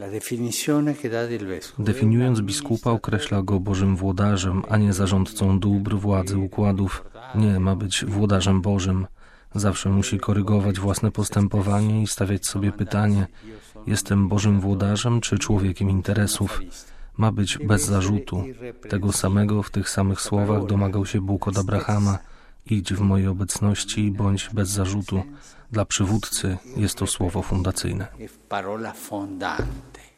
Definiując biskupa, określa go Bożym włodarzem, a nie zarządcą dóbr, władzy, układów. Nie, ma być włodarzem Bożym. Zawsze musi korygować własne postępowanie i stawiać sobie pytanie: jestem Bożym włodarzem czy człowiekiem interesów? Ma być bez zarzutu. Tego samego w tych samych słowach domagał się Bóg od Abrahama: idź w mojej obecności i bądź bez zarzutu. Dla przywódcy jest to słowo fundacyjne.